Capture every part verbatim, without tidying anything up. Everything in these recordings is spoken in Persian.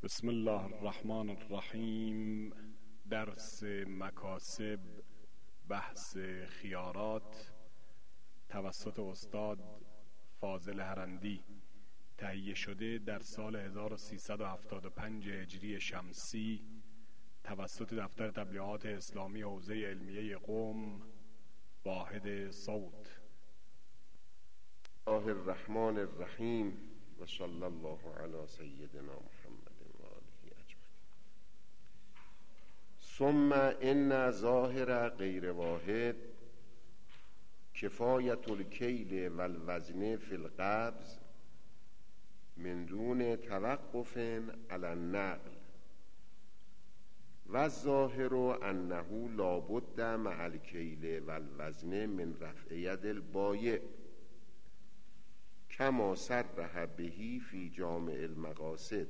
بسم الله الرحمن الرحیم. درس مکاسب، بحث خیارات توسط استاد فاضل هرندی، تهیه شده در سال هزار و سیصد و هفتاد و پنج هجری شمسی توسط دفتر تبلیغات اسلامی حوزه علمیه قم، واحد صوت. الله الرحمن الرحیم و صلی الله علی سیدنا محمد و آله اجمعین. ثم ان ظاهر غیر واحد کفایت الکیل و الوزن فی القبض من دون توقف علی النقل و الظاهر انه لابد مع الکیل و الوزن من رفع ید البایع کما صرح بهی فی جامع المقاصد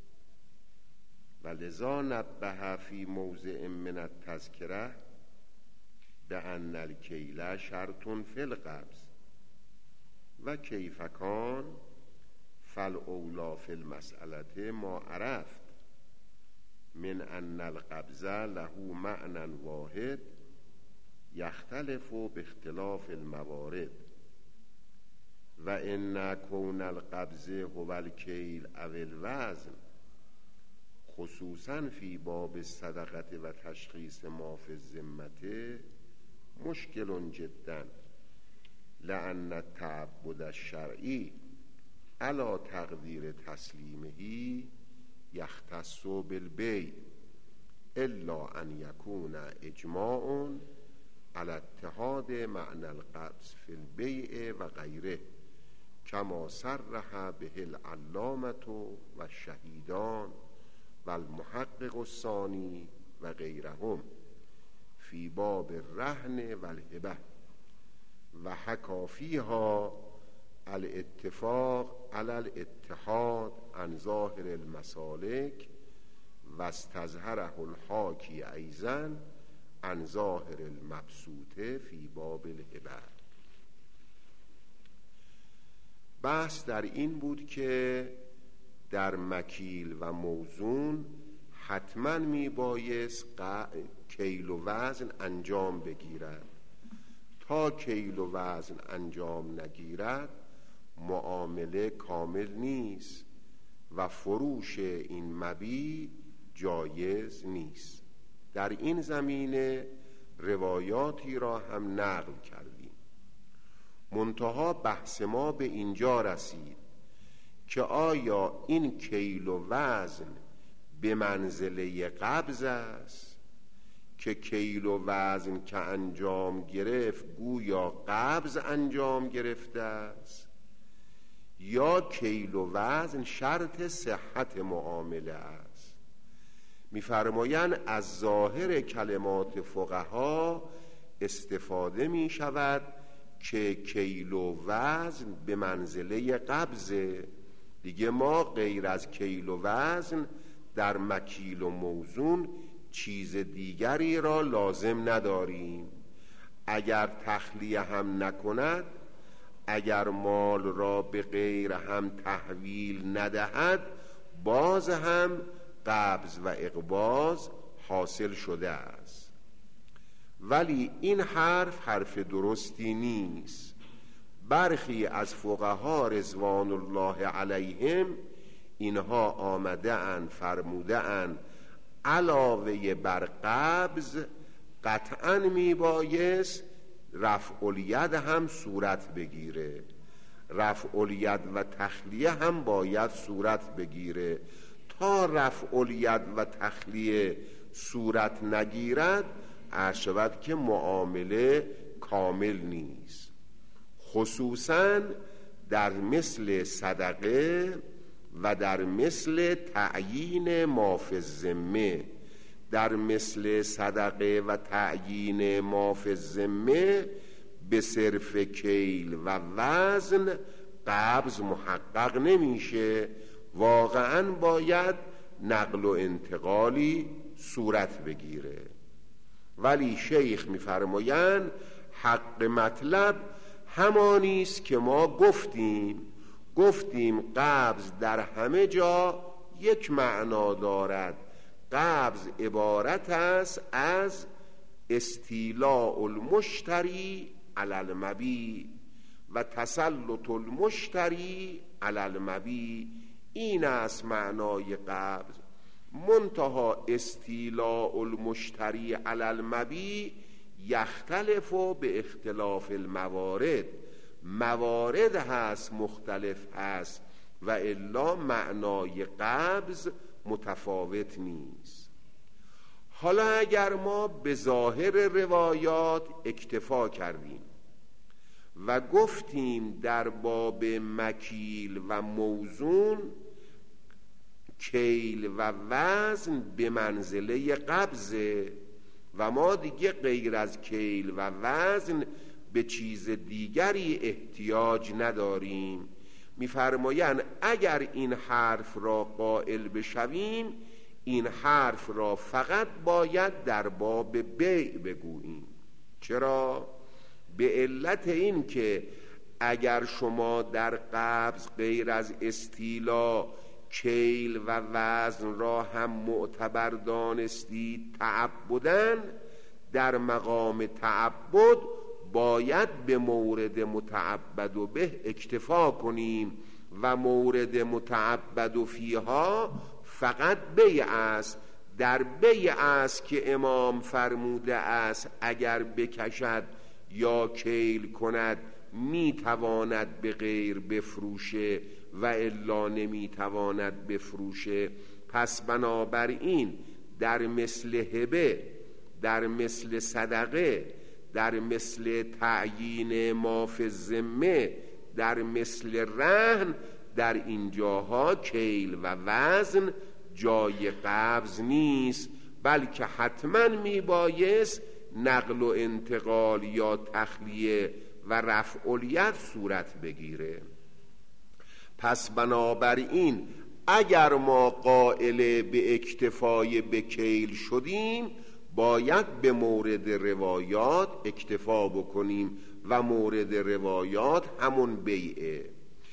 و لذا نبه فی موضع من التذکره بأن الکیل شرط فی القبض و کیف کان فالاولی فی المسألة ما عرفت من ان القبض له معنى واحد یختلف باختلاف الموارد و ان کون القبض هو الکیل او الوزن خصوصا فی باب الصدقه و تشخیص ما فی الذمه مشکل جدا، لأن التعبد الشرعی علی تقدیر تسلیمه یختص بالبیع الا ان یکون اجماع علی اتحاد معنی القبض فی البیع و غیره کما صرح به العلامة و الشهیدان و المحقق الثانی و غیرهم فی باب الرهن و الهبه و حکی فیها الاتفاق علی الاتحاد عن ظاهر المسالک و استظهره الحاکی ایضا عن ظاهر المبسوط فی باب الهبه. بحث در این بود که در مکیل و موزون حتما می بایست کیل و وزن انجام بگیرد. تا کیل و وزن انجام نگیرد معامله کامل نیست و فروش این مبیع جایز نیست. در این زمینه روایاتی را هم نقل کردیم. منتها بحث ما به اینجا رسید که آیا این کیل و وزن به منزله قبض است که کیل و وزن که انجام گرفت گویا قبض انجام گرفته است، یا کیل و وزن شرط صحت معامله است. می‌فرمایند از ظاهر کلمات فقها استفاده می شود که کیل و وزن به منزله قبضه. دیگه ما غیر از کیل و وزن در مکیل و موزون چیز دیگری را لازم نداریم. اگر تخلیه هم نکند، اگر مال را به غیر هم تحویل ندهد، باز هم قبض و اقباض حاصل شده است. ولی این حرف حرف درستی نیست. برخی از فقها رضوان الله علیهم اینها آمده اند فرموده اند علاوه بر قبض قطعا می بایست رفع الید هم صورت بگیره، رفع الید و تخلیه هم باید صورت بگیره. تا رفع الید و تخلیه صورت نگیرد عرض شود که معامله کامل نیست. خصوصا در مثل صدقه و در مثل تعیین ما فی الذمه. در مثل صدقه و تعیین ما فی الذمه به صرف کیل و وزن قبض محقق نمیشه، واقعا باید نقل و انتقالی صورت بگیره. ولی شیخ میفرمایند حق مطلب همانیست که ما گفتیم گفتیم قبض در همه جا یک معنا دارد. قبض عبارت است از استیلاء المشتری علی المبیع و تسلط المشتری علی المبیع. این است معنای قبض. منتها استیلاء المشتری علی المبیع یختلف به اختلاف الموارد. موارد هست مختلف هست و الا معنای قبض متفاوت نیست. حالا اگر ما به ظاهر روایات اکتفا کردیم و گفتیم در باب مکیل و موزون کیل و وزن به منزله قبضه و ما دیگه غیر از کیل و وزن به چیز دیگری احتیاج نداریم، می‌فرمایند اگر این حرف را قائل بشویم این حرف را فقط باید در باب بیع بگوییم. چرا؟ به علت این که اگر شما در قبض غیر از استیلا کیل و وزن را هم معتبر دانستید تعبداً، در مقام تعبد باید به مورد متعبد و به اکتفا کنیم و مورد متعبد و فیها فقط بیع است. در بیع است که امام فرموده است اگر بکشد یا کیل کند میتواند به غیر بفروشه و الا نمیتواند بفروشه. پس بنابراین در مثل هبه، در مثل صدقه، در مثل تعیین ما فی الذمه، در مثل رهن، در این جاها کیل و وزن جای قبض نیست، بلکه حتما میبایست نقل و انتقال یا تخلیه و رفع الید صورت بگیره. پس بنابراین اگر ما قائل به اکتفای به کیل شدیم باید به مورد روایات اکتفا بکنیم و مورد روایات همون بیعه،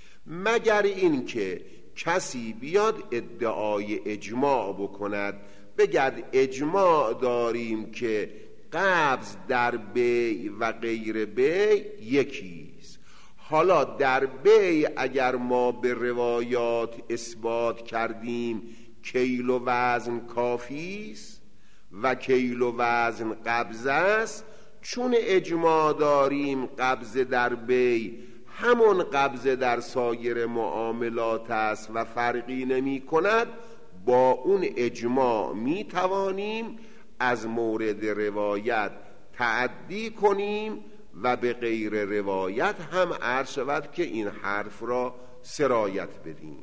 مگر این که کسی بیاد ادعای اجماع بکند بگد اجماع داریم که قبض در بیع و غیر بیع یکیست. حالا در بیع اگر ما به روایات اثبات کردیم کیل و وزن کافی است و کیل و وزن قبض است، چون اجماع داریم قبض در بیع همون قبض در سایر معاملات است و فرقی نمی کند، با اون اجماع می توانیم از مورد روایت تعدی کنیم و به غیر روایت هم عرض شود که این حرف را سرایت بدیم.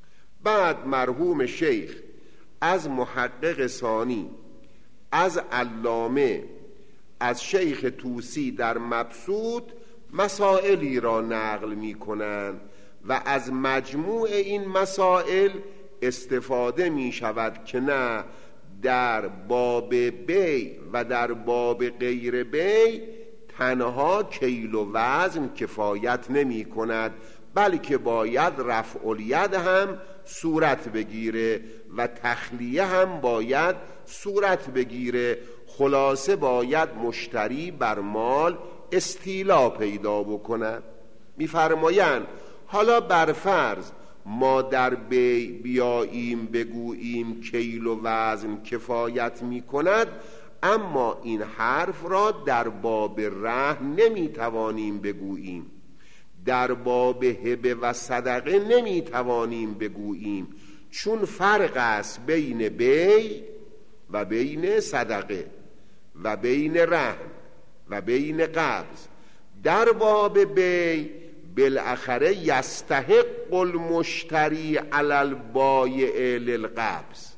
بعد مرحوم شیخ از محقق ثانی، از علامه، از شیخ طوسی در مبسوط مسائلی را نقل می کنند و از مجموع این مسائل استفاده می شود که نه در باب بیع و در باب غیر بیع تنها کیل و وزن کفایت نمی کند، بلکه باید رفع الید هم صورت بگیره و تخلیه هم باید صورت بگیره. خلاصه باید مشتری بر مال استیلا پیدا بکند. می‌فرمایند حالا بر فرض ما در بیع بیاییم بگوییم کیل و وزن کفایت می کند، اما این حرف را در باب رهن نمی توانیم بگوییم، در باب هبه و صدقه نمی توانیم بگوییم، چون فرق است بین بیع و بین صدقه و بین رهن و بین قبض. در باب بیع بالاخره یستحق المشتری علی البایع للقبض،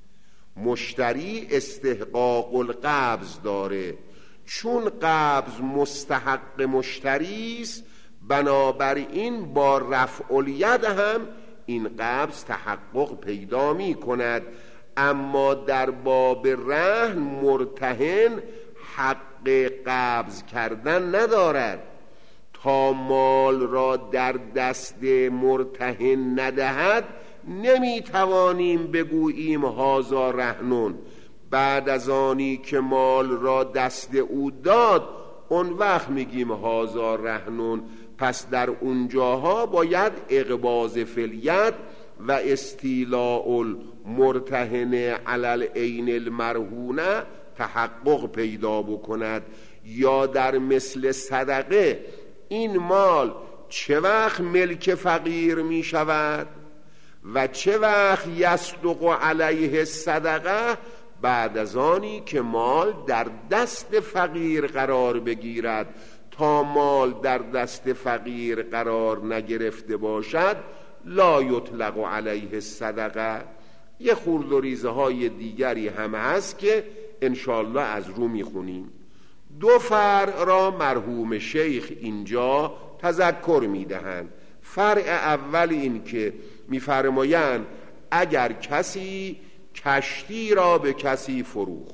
مشتری استحقاق القبض داره، چون قبض مستحق مشتری است بنابراین با رفع الید هم این قبض تحقق پیدا می کند. اما در باب رهن مرتهن حق قبض کردن ندارد، تا مال را در دست مرتهن ندهد نمیتوانیم بگوییم هازا رهنون. بعد از آنی که مال را دست او داد اون وقت میگیم هازا رهنون. پس در اونجاها باید اقباض فلیت و استیلاء المرتهن علی العین المرهونه تحقق پیدا بکند. یا در مثل صدقه این مال چه وقت ملک فقیر می شود و چه وقت یصدق علیه صدقه؟ بعد از آنی که مال در دست فقیر قرار بگیرد. تا مال در دست فقیر قرار نگرفته باشد لا یطلق علیه صدقه. یه خورد و ریزه های دیگری هم هست که انشالله از رو میخونیم. دو فرع را مرحوم شیخ اینجا تذکر میدهند. فرع اول این که میفرمایند اگر کسی کشتی را به کسی فروخت،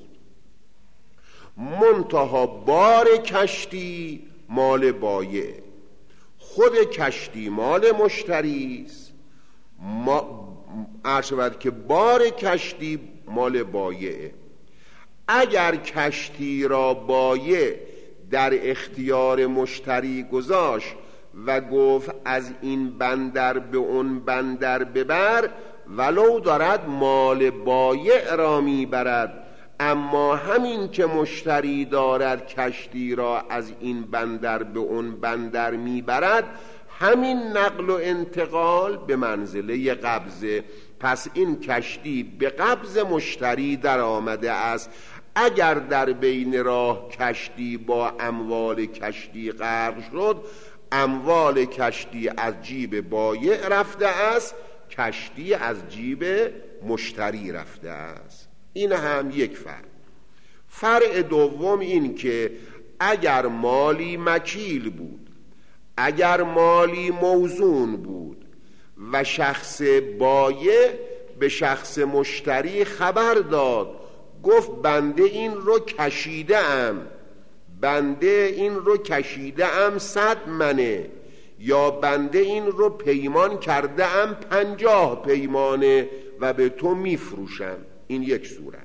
منتها بار کشتی مال بایع، خود کشتی مال مشتری است، ما عرض شود که بار کشتی مال بایعه. اگر کشتی را بایع در اختیار مشتری گذاشت و گفت از این بندر به اون بندر ببر، ولو دارد مال بایع را میبرد، اما همین که مشتری دارد کشتی را از این بندر به اون بندر میبرد، همین نقل و انتقال به منزله قبضه. پس این کشتی به قبض مشتری در آمده است. اگر در بین راه کشتی با اموال کشتی غرق شد، اموال کشتی از جیب بایع رفته است، کشتی از جیب مشتری رفته است. این هم یک فرع. فرع دوم این که اگر مالی مکیل بود، اگر مالی موزون بود و شخص بایع به شخص مشتری خبر داد، گفت بنده این رو کشیده ام، بنده این رو کشیده ام صد منه، یا بنده این رو پیمان کرده ام پنجاه پیمانه و به تو میفروشم. این یک صورت.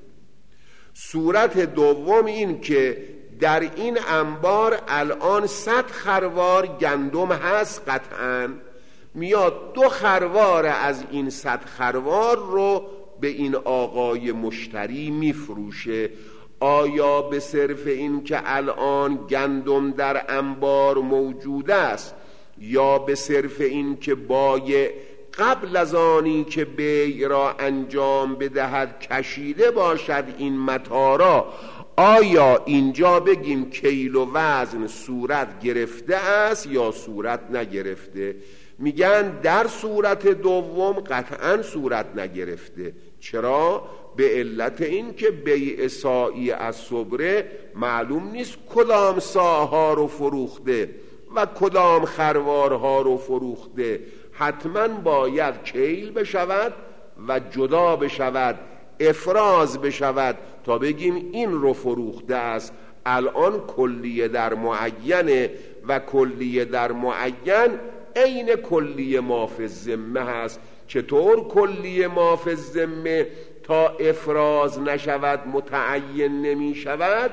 صورت دوم این که در این انبار الان صد خروار گندم هست، قطعاً میاد دو خروار از این صد خروار رو به این آقای مشتری میفروشه. آیا به صرف این که الان گندم در انبار موجود است، یا به صرف این که بایع قبل از آنی که بیع را انجام بدهد کشیده باشد این متاع را، آیا اینجا بگیم کیل و وزن صورت گرفته است یا صورت نگرفته؟ میگن در صورت دوم قطعا صورت نگرفته. چرا؟ به علت این که بیع ساعی از صبره معلوم نیست کدام ساعها رو فروخته و کدام خروارها رو فروخته. حتما باید کیل بشود و جدا بشود، افراز بشود تا بگیم این رو فروخته است. الان کلیه در معینه و کلیه در معین عین کلیه ما فی الذمه هست. چطور کلیه ما فی الذمه تا افراز نشود متعین نمی شود؟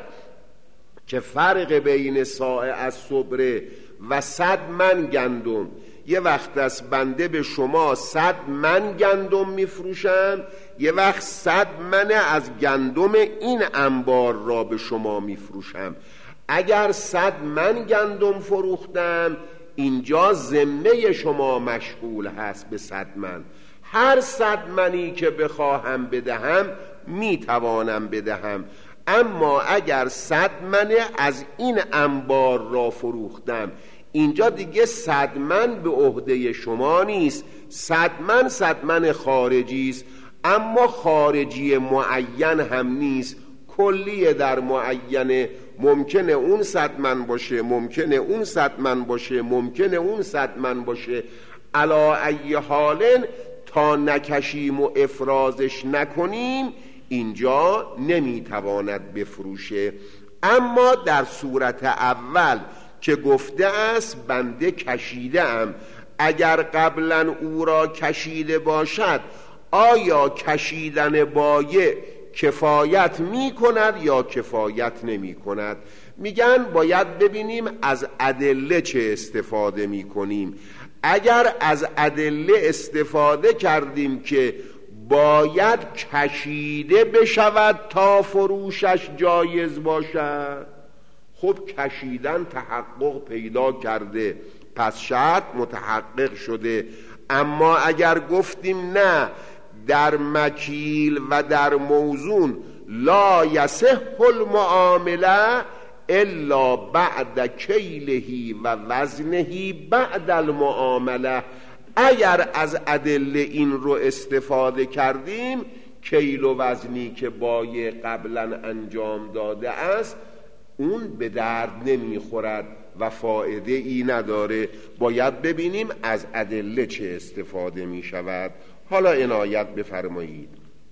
که فرق بین ساع از صبره و صد من گندم، یه وقت از بنده به شما صد من گندم میفروشم، یه وقت صد من از گندم این انبار را به شما میفروشم. اگر صد من گندم فروختم، اینجا ذمه شما مشغول هست به صد من. هر صد منی که بخواهم بدهم میتوانم بدهم. اما اگر صد من از این انبار را فروختم، اینجا دیگه صد من به عهده شما نیست، صد من صد من خارجی است. اما خارجی معین هم نیست، کلیه در معینه. ممکنه اون صد من باشه، ممکنه اون صد من باشه، ممکنه اون صد من باشه. علا ای حالن تا نکشیم و افرازش نکنیم اینجا نمیتواند بفروشه. اما در صورت اول که گفته است بنده کشیده ام، اگر قبلا او را کشیده باشد آیا کشیدن بایع کفایت می کند یا کفایت نمی کند؟ میگن باید ببینیم از ادله چه استفاده می کنیم. اگر از ادله استفاده کردیم که باید کشیده بشود تا فروشش جایز باشد، خب کشیدن تحقق پیدا کرده، پس شرط متحقق شده. اما اگر گفتیم نه، در مکیل و در موزون لا یصح المعامله الا بعد کیله و وزنه بعد المعامله. اگر از ادله این رو استفاده کردیم، کیل و وزنی که بایع قبلا انجام داده است اون به درد نمیخورد و فایده ای نداره. باید ببینیم از ادله چه استفاده می شود. حالا عنایت بفرمایید.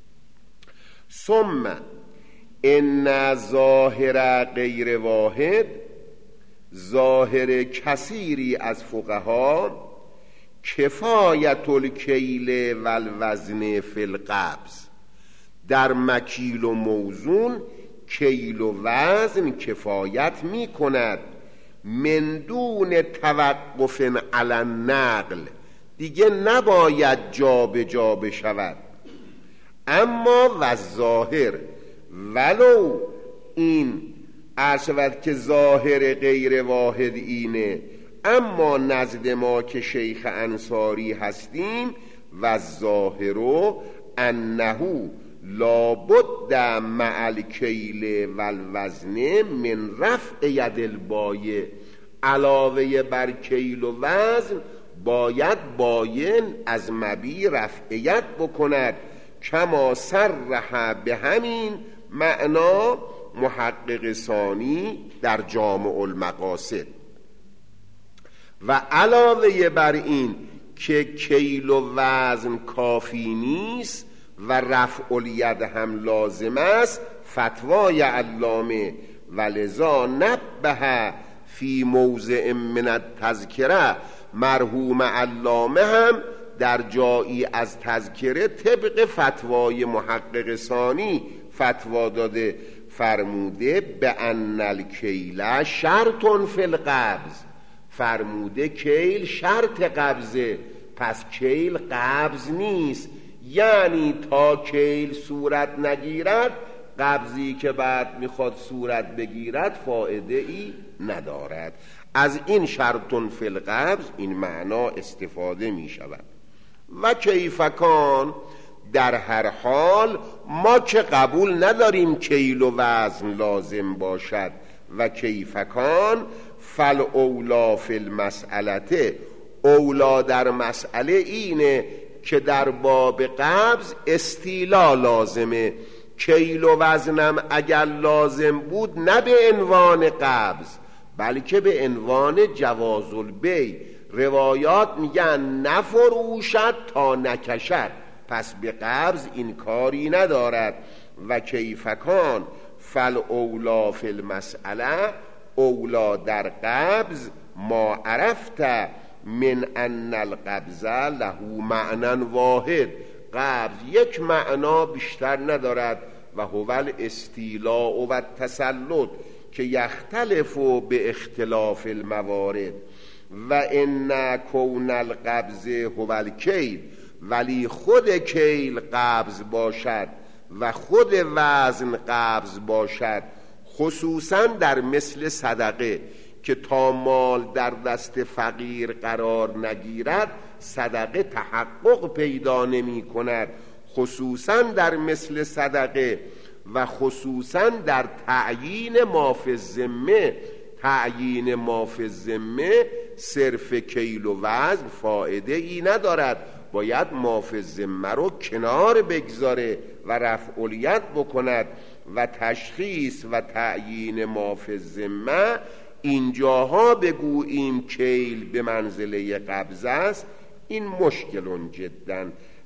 ثم ان ظاهر غیر واحد، ظاهر کثیری از فقها، کفایت الکیل و الوزن فی القبض. در مکیل و موزون کیل و وزن کفایت می کند، من دون توقف علی النقل، دیگه نباید جا به جا بشود. اما و ظاهر، ولو این عرشود که ظاهر غیر واحد اینه، اما نزد ما که شیخ انصاری هستیم و ظاهر انه لابد مع الکیل و الوزن من رفع ید البایع، علاوه بر کیل و وزن باید بایع از مبیع رفع ید بکند، کما صرح به همین معنا محقق ثانی در جامع المقاصد. و علاوه بر این که کیل و وزن کافی نیست و رفع الید هم لازم است، فتوای علامه ولذا نبه فی موضع من التذکره، مرحوم علامه هم در جایی از تذکره طبق فتوای محقق ثانی فتوا داده، فرموده به ان الکیل شرط فی القبض، فرموده کیل شرط قبضه، پس کیل قبض نیست. یعنی تا کیل صورت نگیرد، قبضی که بعد میخواد صورت بگیرد فایده ای ندارد. از این شرط فی القبض این معنا استفاده می شود. و کیفکان، در هر حال ما که قبول نداریم کیل و وزن لازم باشد. و کیفکان فل اولا فی المسئلته، اولا در مسئله اینه که در باب قبض استیلا لازمه. کیل و وزنم اگر لازم بود نه به عنوان قبض بلکه به عنوان جواز البیع. روایات میگن نفروشد تا نکشد، پس به قبض این کاری ندارد. و کیفکان فل اولا فی المسئله، اولا در قبض ما عرفت من ان القبض له معنی واحد، قبض یک معنا بیشتر ندارد و هو الاستیلاء و التسلط که یختلف به اختلاف الموارد. و ان کون القبض هو الکیل، ولی خود کیل قبض باشد و خود وزن قبض باشد، خصوصا در مثل صدقه که تا مال در دست فقیر قرار نگیرد صدقه تحقق پیدا نمی کند، خصوصا در مثل صدقه و خصوصا در تعیین ما فی الذمه. تعیین ما فی الذمه صرف کیل و وزن فایده ای ندارد، باید ما فی الذمه رو کنار بگذاره و رفع الید بکند. و تشخیص و تعیین ما فی الذمه اینجاها بگوییم کیل به منزله قبض است، این مشکل جدا.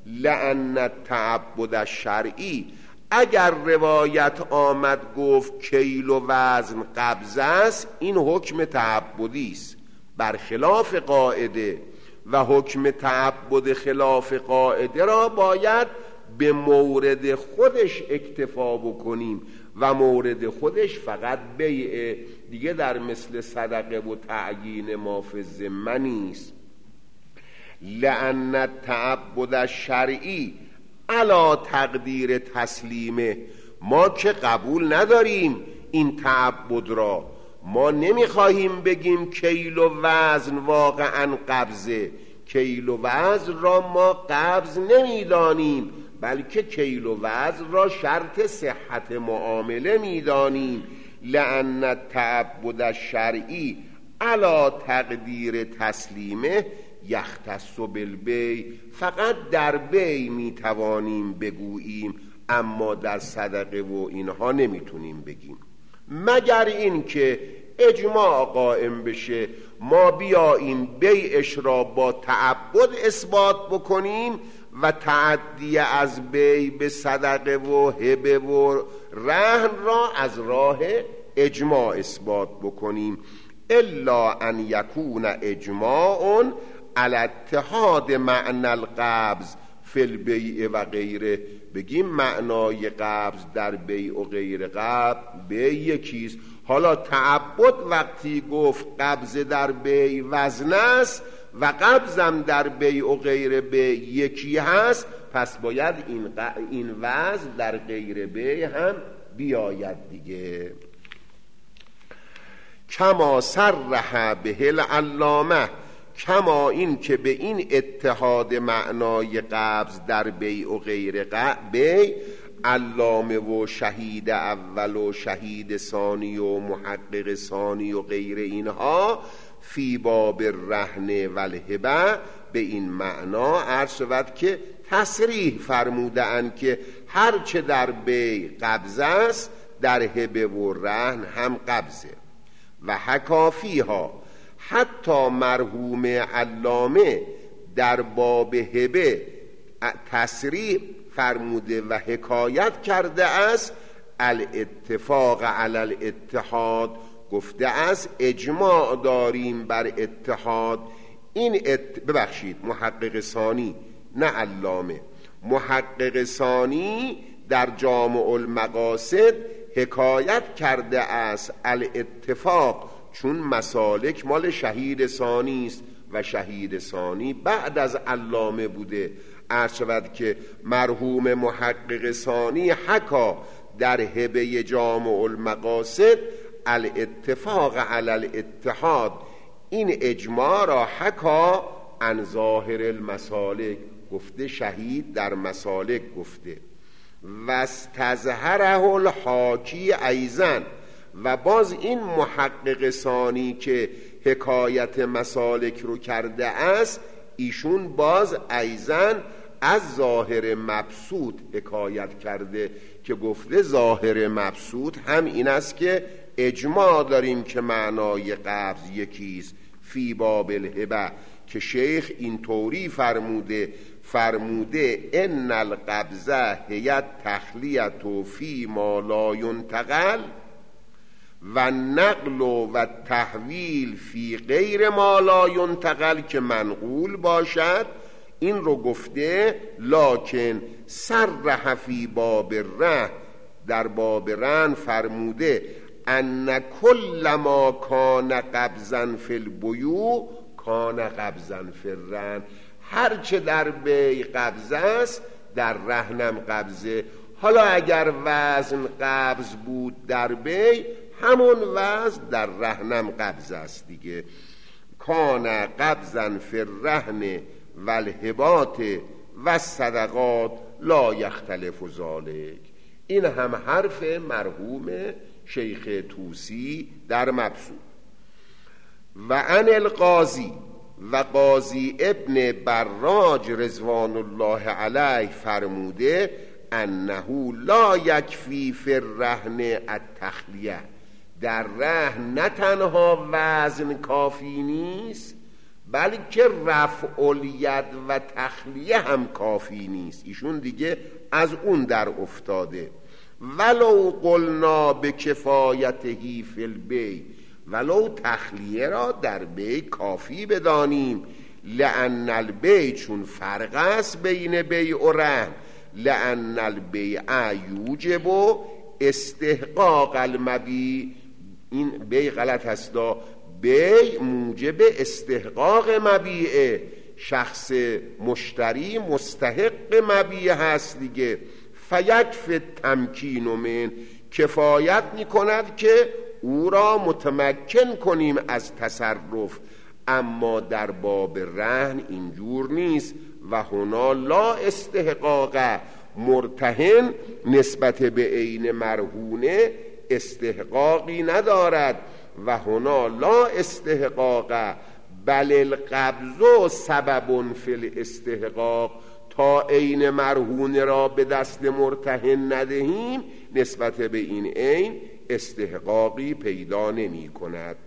لأن التعبد الشرعی، اگر روایت آمد گفت کیل و وزن قبض است، این حکم تعبدی است برخلاف قاعده. و حکم تعبد خلاف قاعده را باید به مورد خودش اکتفا بکنیم و مورد خودش فقط بیعه دیگه، در مثل صدقه و تعیین ما فی الذمه نیست. لأن التعبد الشرعی علی تقدیر تسلیمه، ما که قبول نداریم این تعبد را، ما نمیخواهیم بگیم کیل و وزن واقعا قبضه، کیل و وزن را ما قبض نمیدانیم، بلکه کیل و وزن را شرط صحت معامله میدانیم. لأن التعبد الشرعی علی تقدیر تسلیمه یختص بالبیع، فقط در بیع میتوانیم بگوییم، اما در صدقه و اینها نمیتونیم بگیم، مگر این که اجماع قائم بشه، ما بیاییم بیعش را با تعبد اثبات بکنیم و تعدی از بیع به صدقه و هبه و رهن را از راه اجماع اثبات بکنیم. الا ان یکون اجماع علی اتحاد معنی القبض فی البیع و غیره، بگیم معنای قبض در بیع و غیر قبض بیع یکیست. حالا تعبد وقتی گفت قبض در بیع وزن است و قبضم در بیع و غیر بیع یکی هست، پس باید این, ق... این وزن در غیر بیع هم بیاید دیگه. کما صرح به العلامه، کما این که به این اتحاد معنای قبض در بیع و غیر بیع علامه و شهید اول و شهید ثانی و محقق ثانی و غیر اینها فی باب الرهن و الهبه به این معنا عرض شود که تصریح فرموده اند که هرچه در بیع قبض است در هبه و رهن هم قبضه. و حکافیها، حتی مرحوم علامه در باب هبه تصریح فرموده و حکایت کرده است الاتفاق علی الاتحاد، گفته است اجماع داریم بر اتحاد. این ات... ببخشید محقق ثانی نه علامه، محقق ثانی در جامع المقاصد حکایت کرده است الاتفاق، چون مسالک مال شهید ثانی است و شهید ثانی بعد از علامه بوده. عرض شود که مرحوم محقق ثانی حکا در هبه جامع المقاصد الاتفاق علی الاتحاد، این اجماع را حکا عن ظاهر المسالک، گفته شهید در مسالک گفته. و استظهره الحاکی ایضا، و باز این محقق ثانی که حکایت مسالک رو کرده است ایشون باز ایضا از ظاهر مبسوط حکایت کرده که گفته ظاهر مبسوط هم این است که اجماع داریم که معنای قبض یکیست فی باب الهبه، که شیخ این طوری فرموده فرموده ان القبضه هی تخلیه فی ما لا ینتقل و نقل و تحویل فی غیر ما لا ینتقل، که منقول باشد. این رو گفته لکن صرح فی باب الرهن، در باب رهن فرموده ان کل ما کان قبضا فی البیوع کان قبضا فی الرهن، هرچه در بیع قبض است در رهنم قبضه. حالا اگر وزن قبض بود در بیع، همون وزن در رهنم قبض است دیگه. کان قبضا فی الرهن و الهبات و الصدقات لا یختلف ذلک. این هم حرف مرحوم شیخ طوسی در مبسوط. و عن القاضی، و قاضی ابن براج رضوان الله علیه فرموده انه لا یکفی فی الرهن التخلیه، در رهن نه تنها وزن کافی نیست بلکه رفع الید و تخلیه هم کافی نیست. ایشون دیگه از اون در افتاده. ولو قلنا به کفایتهی فی البیع، ولو تخلیه را در بیع کافی بدانیم، لأن البیع چون فرق است بین بیع و رهن، لأن البیع یوجب استحقاق المبیع. این بیع غلط هست، بیع موجب استحقاق مبیعه، شخص مشتری مستحق مبیع هست دیگه. فیکف تمکین من، کفایت میکند که او را متمکن کنیم از تصرف. اما در باب رهن اینجور نیست. و هنا لا استحقاق، مرتهن نسبت به عین مرهونه استحقاقی ندارد. و هنا لا استحقاق بل القبض سبب فی الاستحقاق، تا عین مرهونه را به دست مرتهن ندهیم نسبت به این عین استحقاقی پیدا نمی کند.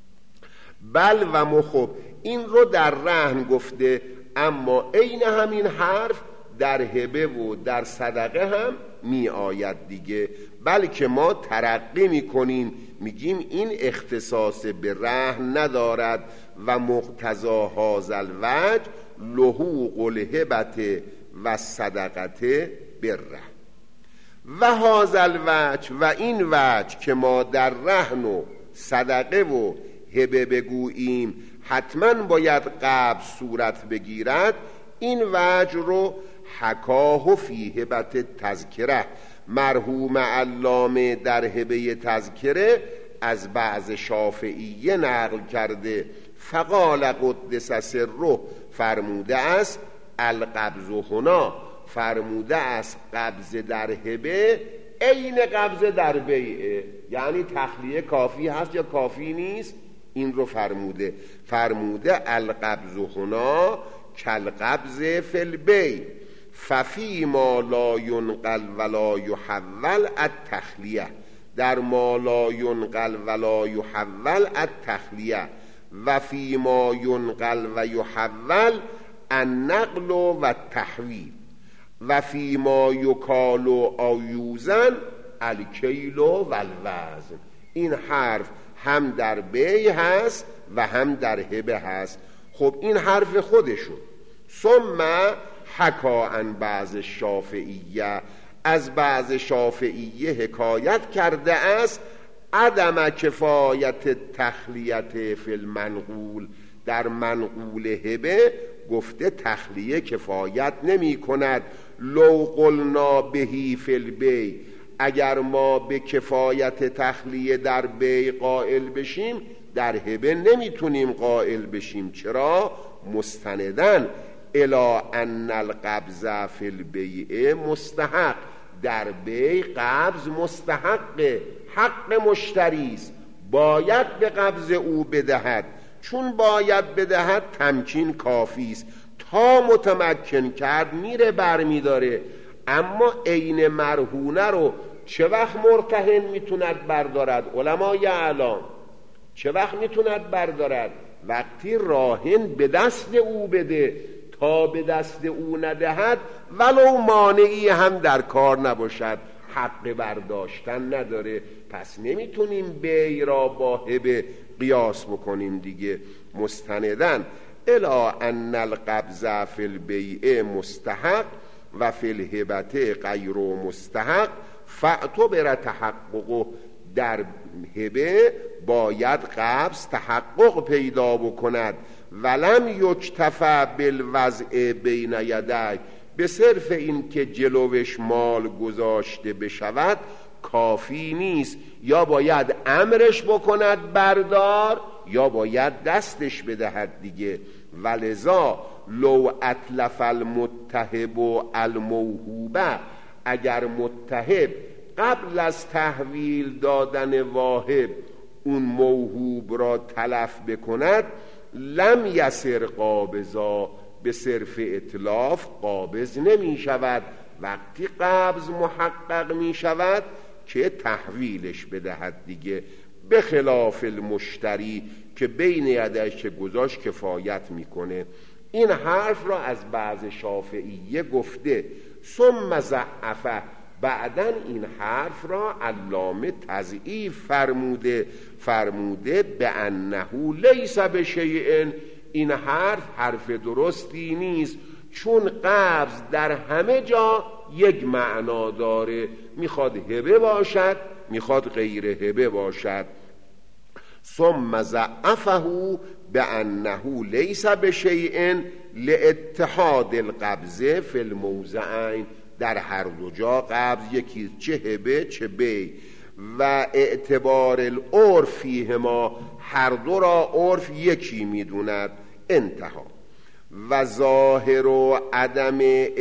بل و مخب، این رو در رهن گفته، اما عین همین حرف در هبه و در صدقه هم می آید دیگه. بلکه ما ترقی می کنیم، میگیم این اختصاص به رهن ندارد و مقتضا هذا الوجه لحوق الهبة و صدقه بره. و هذا الوجه، و این وجه که ما در رهن و صدقه و هبه بگوییم حتما باید قبض صورت بگیرد، این وجه رو حکاه فی هبة تذکره، مرحوم علامه در هبه تذکره از بعض شافعیه نقل کرده. فقال قدس سره، فرموده است القبض هنا، فرموده است قبض در هبه عین قبض در بیعه، یعنی تخلیه کافی هست یا کافی نیست، این رو فرموده. فرموده القبض هنا کالقبض فی البیع ففی ما لا ینقل ولا یحول التخلیه، در ما لا ینقل ولا یحول التخلیه و فی ما ینقل و یحول النقل و التحویل و فی ما یکال او یوزن الکیل و الوزن. این حرف هم در بیع هست و هم در هبه هست. خب این حرف خودشون. ثم حکا عن بعض شافعیه، از بعض شافعیه حکایت کرده است عدم کفایت تخلیت فی المنقول، در منقول هبه گفته تخلیه کفایت نمی کند. لو قلنا بهی فی البیع، اگر ما به کفایت تخلیه در بیع قائل بشیم در هبه نمیتونیم قائل بشیم. چرا؟ مستندن الی ان القبض فی البیع مستحق، در بیع قبض مستحق، حق مشتری است، باید به قبض او بدهد. چون باید بدهد تمکین کافی است، تا متمکن کرد میره برمیداره. اما عین مرهونه رو چه وقت مرتهن میتوند بردارد؟ علمای اعلام چه وقت میتوند بردارد؟ وقتی راهن به دست او بده، تا به دست او ندهد ولو مانعی هم در کار نباشد حق برداشتن نداره. پس نمیتونیم بیع را با هبه قیاس بکنیم دیگه. مستندن الا ان القبض فی البیع مستحق و فی الهبه غیر مستحق فاعتبر تحققه، در هبه باید قبض تحقق پیدا بکند. ولم یکتفى بالوضع بین یدی، به صرف این که جلوش مال گذاشته بشود کافی نیست، یا باید امرش بکند بردار یا باید دستش بدهد دیگه. ولذا لو اتلف المتهب الموهوبه، اگر متهب قبل از تحویل دادن واهب اون موهوب را تلف بکند لم یسر قابضا، به صرف اتلاف قابض نمی شود. وقتی قبض محقق می شود که تحویلش بدهد دیگه، به خلاف المشتری که بین یدش که گذاشت کفایت میکنه. این حرف را از بعض شافعیه گفته. ثم ضعفه، بعدن این حرف را علامه تضعیف فرموده، فرموده به انه لیس بشیء، این حرف حرف درستی نیست، چون قبض در همه جا یک معنا داره، میخواد هبه باشد میخواد غیر هبه باشد. ثم ضعفه بانه لیس بشیء لاتحاد القبض فی الموضعین، در هر دو جا قبض یکی، چه هبه چه بی، و اعتبار العرف فیهما، هر دو را عرف یکی میدوند. انتها. و ظاهر و عدم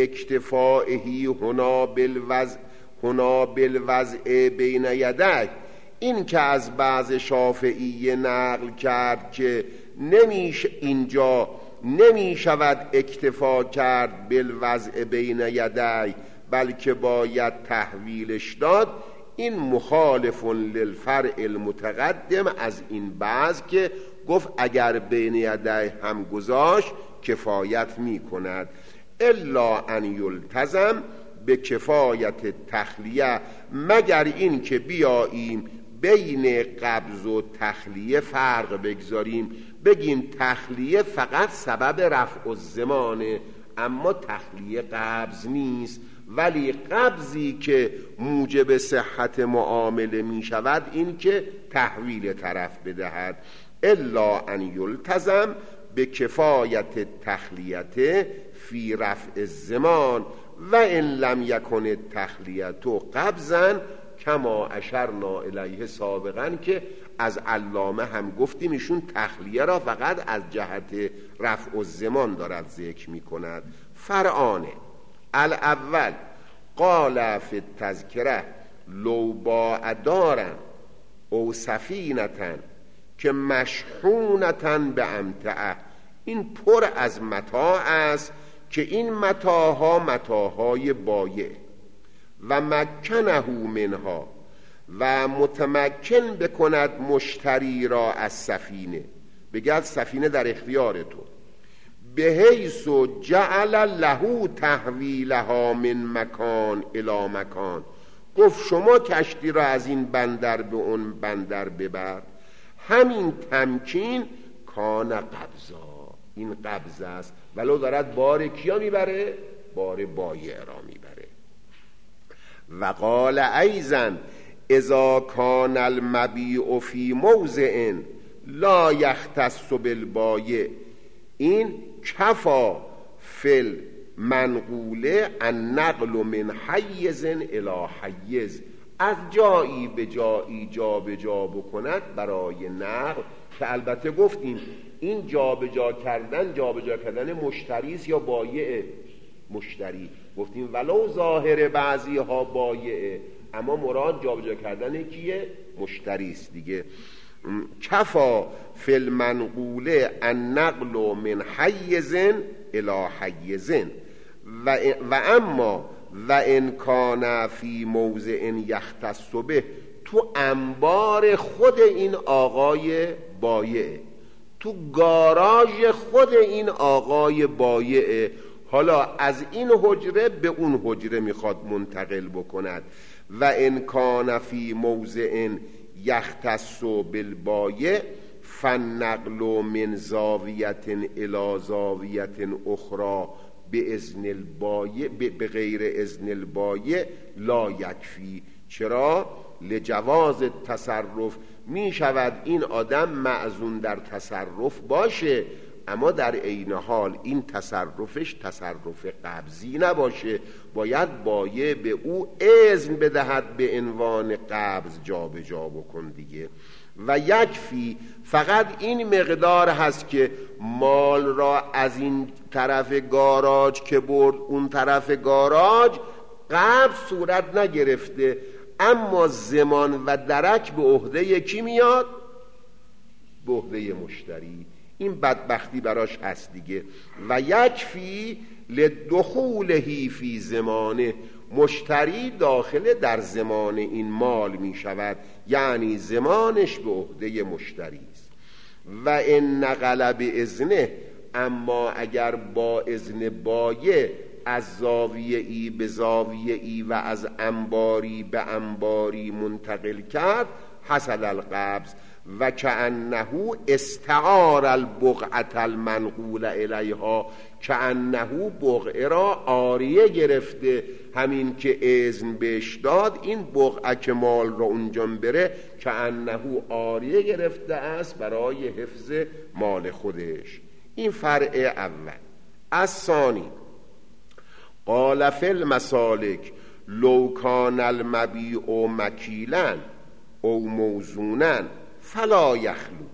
اکتفائه هنا بالوضع هنا بالوضع بین یدک، این که از بعض شافعی نقل کرد که نمیشه اینجا نمی شود اکتفا کرد بالوضع بین یدی، بلکه باید تحویلش داد، این مخالف للفرع المتقدم از این بعض که گفت اگر بین یدی هم گذاشت کفایت می کند. الا ان یلتزم به کفایت تخلیه، مگر این که بیاییم بین قبض و تخلیه فرق بگذاریم، بگیم تخلیه فقط سبب رفع الزمانه اما تخلیه قبض نیست، ولی قبضی که موجب صحت معامله می شود این که تحویل طرف بدهد. الا ان یلتزم به کفایت تخلیته فی رفع الزمان و ان لم یکن تخلیتو قبضا کما اشرنا الیه سابقا، که از علامه هم گفتیم ایشون تخلیه را فقط از جهت رفع الزمان دارد ذکر می کند. فرعانه الاول قال فی التذکره لو باع دارا او سفینتا که مشحونتا به امتعه، این پر از متاع است که این متاعها متاعهای بایع، و مکنه منها و متمکن بکند مشتری را از سفینه، بگرد سفینه در اختیار تو، به حیث جعل له تحویلها من مکان الی مکان، گفت شما کشتی را از این بندر به اون بندر ببر، همین تمکین کان قبضا، این قبض است، ولو دارد بار کیا میبره؟ بار بایع را میبره. و قال ایضا اذا کان المبیع فی موضع لا یختص بالبایع، این کفا فی المنقوله النقل من حیز الی حیز، از جایی به جایی جا به جا بکند برای نقل، که البته گفتیم این جا به جا کردن جا به جا کردن مشتری است یا بایع؟ مشتری. گفتیم ولو ظاهر بعضی ها بایعه اما مراد جا به جا کردن کیه؟ مشتری است دیگه. کفا فی المنقوله النقل من حیز الی حیز و, و اما و ان کان فی موضع یختص به، تو انبار خود این آقای بایع، تو گاراژ خود این آقای بایع، حالا از این حجره به اون حجره میخواد منتقل بکند. و ان کان فی موضع یختص بالبایع فالنقل من زاویه الی زاویه اخرى به اذن البایع به غیر اذن البایع لا یکفی. چرا؟ لجواز تصرف، می شود این آدم معزون در تصرف باشه اما در عین حال این تصرفش تصرف قبضی نباشه، باید بایع به او اذن بدهد به عنوان قبض جا به جا بکن دیگه. و یکفی، فقط این مقدار هست که مال را از این طرف گاراژ که برد اون طرف گاراژ قبض صورت نگرفته، اما زمان و درک به عهده کی میاد؟ به عهده مشتری. این بدبختی براش هست دیگه. و یکفی لدخوله فی زمانه، مشتری داخل در زمان این مال می شود، یعنی زمانش به عهده مشتری است. و ان نقل به اذنه، اما اگر با اذن بایع از زاویه ای به زاویه ای و از انباری به انباری منتقل کرد حصل القبض. و کأنه استعار البقعة المنقول الیها، کأنه بقعه را عاریه گرفته، همین که اذن بهش داد این بقعه که مال را اونجا بره کأنه عاریه گرفته است برای حفظ مال خودش. این فرع اول. از ثانی قال فی المسالک لو کان المبیع مکیلا او موزونا فلا یخلو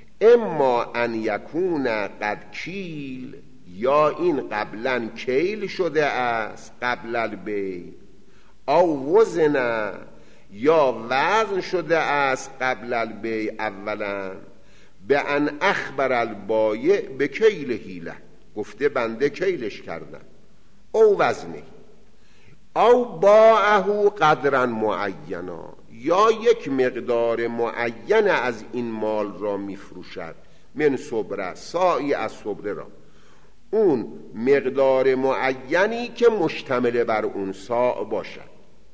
اما ان یکون قد کیل، یا این قبلا کیل شده است قبل البیع، او وزن، یا وزن شده است قبل البیع اولا، به ان اخبر البایع به کیل هیله، گفته بنده کیلش کردم، او وزنه، او باعه قدرا معینا، یا یک مقدار معین از این مال را میفروشد، من صبره، ساعی از صبره را، اون مقدار معینی که مشتمل بر اون ساع باشد.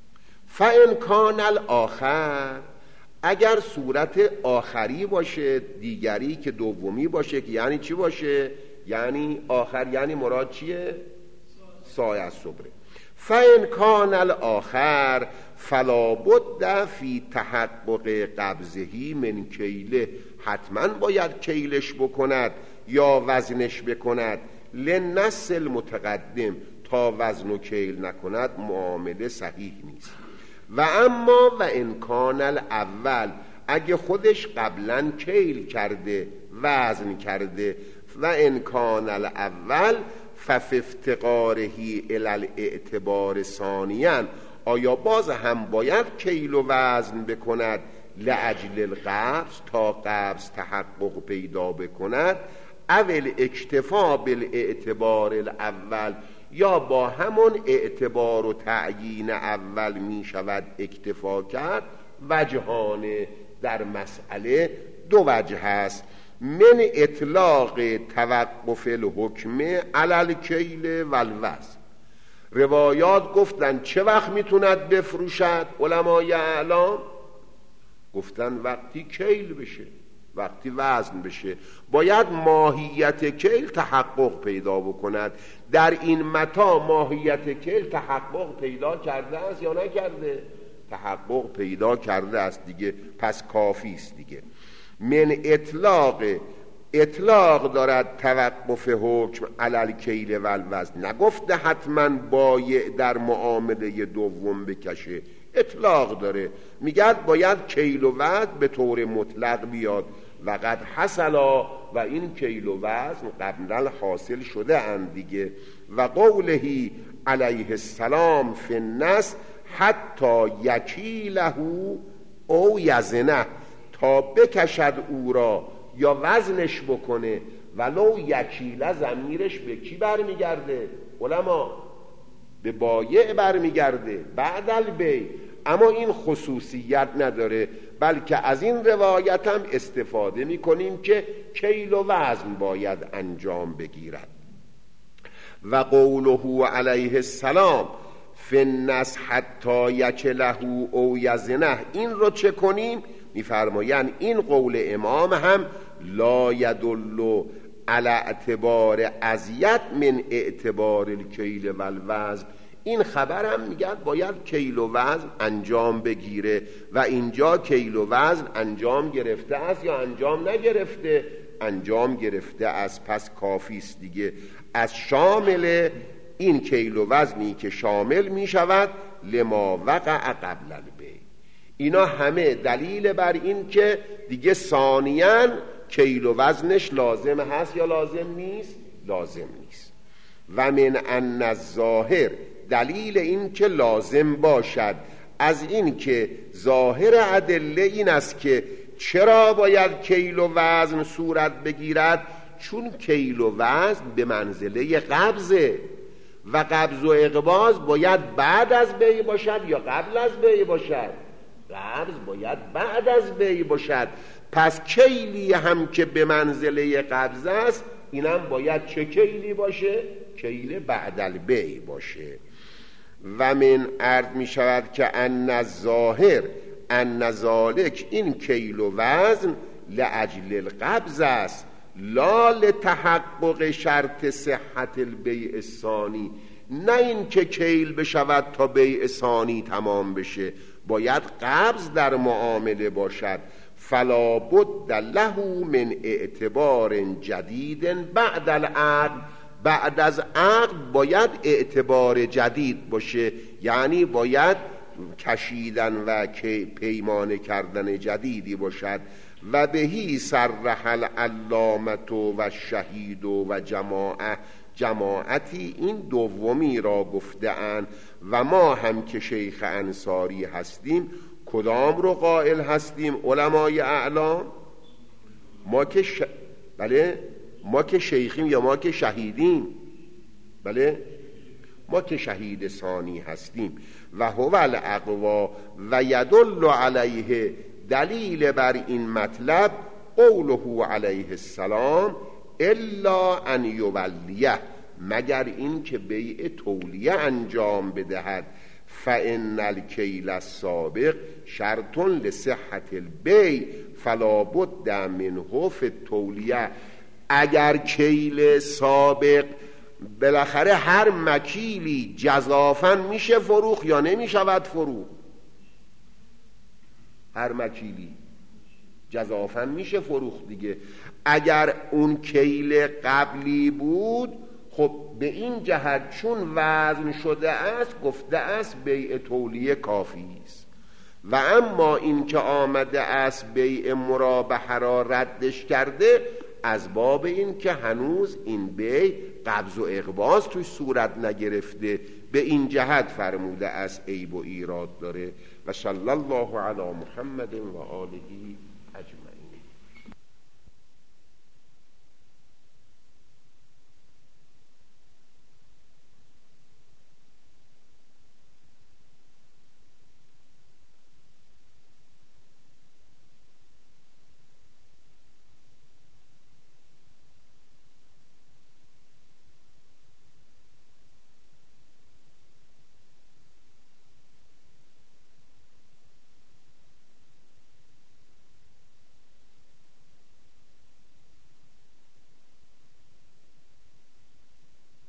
فان کان الاخر، اگر صورت آخری باشه، دیگری که دومی باشه، که یعنی چی باشه؟ یعنی آخر یعنی مراد چیه؟ ساعی از صبره. فان کان الاخر فلا بد فی تحقق قبضه من کیله، حتما باید کیلش بکند یا وزنش بکند، لنص المتقدم، تا وزن و کیل نکند معامله صحیح نیست. و اما و امکان الاول، اگه خودش قبلا کیل کرده وزن کرده، و امکان الاول ففی افتقاره الی الاعتبار ثانیا، آیا باز هم باید کیل و وزن بکند لعجل القبض، تا قبض تحقق پیدا بکند، اول اکتفا بالاعتبار الاول، یا با همون اعتبار و تعیین اول می شود اکتفا کرد. وجهان در مسئله دو وجه هست، من اطلاق توقف الحکم علی الکیل و الوزن. روایات گفتن چه وقت میتوند بفروشد علمای اعلام؟ گفتن وقتی کیل بشه، وقتی وزن بشه، باید ماهیت کیل تحقق پیدا بکند. در این متاع ماهیت کیل تحقق پیدا کرده است یا نکرده؟ تحقق پیدا کرده است دیگه، پس کافی است دیگه. من اطلاق، اطلاق دارد توقف حکم علی الکیل و الوزن، نگفته حتما بایع در معامله دوم بکشه، اطلاق داره، میگه باید کیل و وزن به طور مطلق بیاد، و قد حصلا، و این کیل و وزن قبلا حاصل شده اند دیگه. و قوله علیه السلام فی النص حتی یکیله او یزنه، تا بکشد او را یا وزنش بکنه، ولو یکیله، ضمیرش به کی برمیگرده؟ علما به بایع برمیگرده بعد البیع، اما این خصوصیت نداره، بلکه از این روایت هم استفاده میکنیم که کیل و وزن باید انجام بگیرد. و قوله علیه السلام فی النص حتی یکله او یزنه، این رو چه کنیم؟ میفرمایند این قول امام هم لا یدل علی اعتبار ازیت من اعتبار الکیل و الوزن، این خبر هم میگه باید کیل و وزن انجام بگیره، و اینجا کیل و وزن انجام گرفته است یا انجام نگرفته؟ انجام گرفته است، پس کافی است دیگه. از شامل این کیل و وزنی که شامل میشود لما وقع قبل البیع، اینا همه دلیل بر این که دیگه ثانیاً کیل و وزنش لازم هست یا لازم نیست؟ لازم نیست. و من ان الظاهر، دلیل این که لازم باشد از این که ظاهر ادله این است که چرا باید کیل و وزن صورت بگیرد، چون کیل و وزن به منزله قبضه، و قبض و اقباض باید بعد از بیع باشد یا قبل از بیع باشد؟ قبض باید بعد از بیع باشد. پس کیلی هم که به منزله قبض است، اینم باید چه کیلی باشه؟ کیل بعد البیع باشه. و من عرض می شود که ان الظاهر ان ذالک این کیل و وزن لاجل القبض است لا لتحقق شرط صحت البیع ثانی، نه این که کیل بشود تا بیع ثانی تمام بشه، باید قبض در معامله باشد. فلا بد له من اعتبار جدید بعد العقد، بعد از عقد باید اعتبار جدید باشه، یعنی باید کشیدن و پیمانه کردن جدیدی باشد. و بهی صرح العلامة و شهید و جماعه، جماعتی این دومی را گفته‌اند و ما هم که شیخ انصاری هستیم کدام رو قائل هستیم؟ علمای اعلام. ما که ش... بله ما که شیخیم یا ما که شهیدیم؟ بله ما که شهید ثانی هستیم. و هو الاقوا و یدل علیه، دلیل بر این مطلب قوله علیه السلام الا ان یولیه، مگر این که بیع تولیه انجام بدهد. فان الکیل السابق شرط لصحت البیع فلا بد منه فی التولیه. اگر کیل سابق بالاخره هر مکیلی جزافاً میشه فروخ یا نمیشود فروخ؟ هر مکیلی جزافاً میشه فروخ دیگه. اگر اون کیل قبلی بود خب به این جهت چون وزن شده است گفته است بیع تولیه کافی است. و اما این که آمده است بیع مرابحه را ردش کرده، از باب این که هنوز این بیع قبض و اقباض توی صورت نگرفته، به این جهت فرموده است عیب و ایراد داره. و صلی الله علی محمد و آله